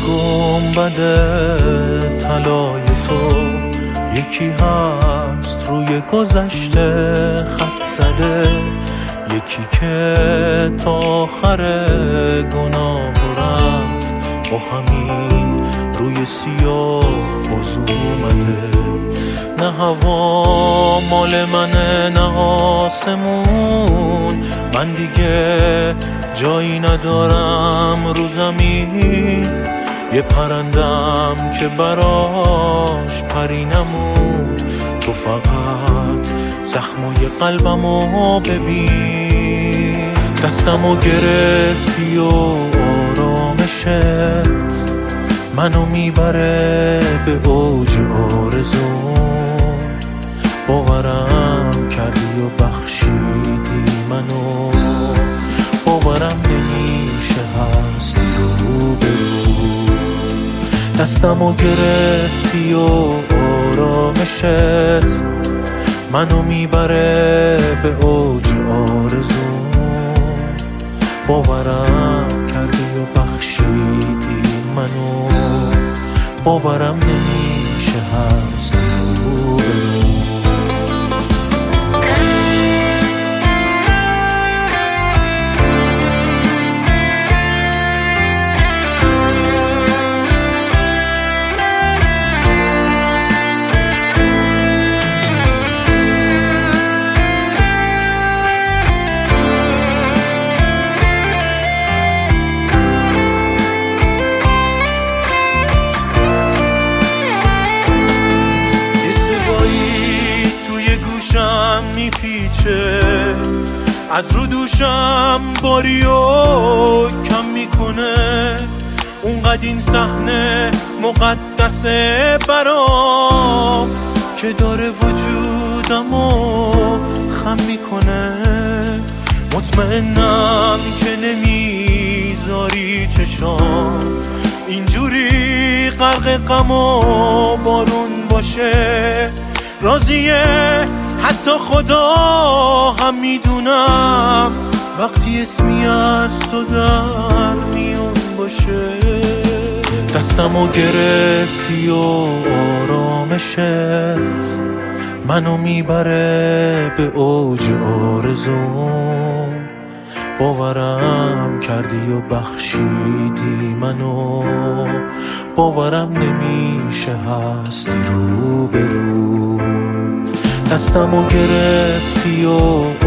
گنبد طلای تو یکی هست روی گذشته خط زده، یکی که تا آخر گناه رفت با همین روی سیاه وضو اومده. نه هوا مال منه نه آسمون، من دیگه جایی ندارم رو زمین. یه پرندم که براش پری نمون، تو فقط زخمای قلبمو ببین. دستمو گرفتی و آرامشت منو میبره به اوج آرزوم. باورم کردی و بخشیدی منو، باورم نمیشه هستی رو به رو. دستمو گرفتی و آرامشت منو میبره به اوج آرزوم. باورم کردی و بخشیدی منو، باورم نمیشه هستی رو به رو. میپیچه از رو دوشم باریو کم میکنه، اونقدر این صحنه مقدسه برام که داره وجودمو خم میکنه. مطمئنم که نمیذاری چشام اینجوری غرق غم و بارون باشه. راضیه حتی خدا هم میدونم وقتی اسمی از تو در میون باشه. دستمو گرفتی و آرامشت منو میبره به اوج آرزوم. باورم کردی و بخشیدی منو، باورم نمیشه هستی رو به رو. دستمو گرفتی و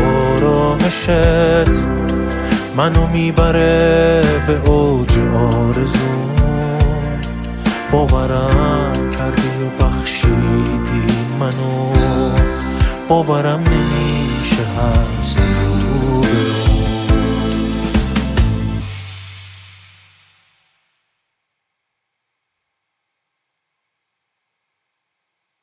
آرامشت منو میبره به اوج آرزوم. باورم کردی و بخشیدی منو، باورم نمیشه هستی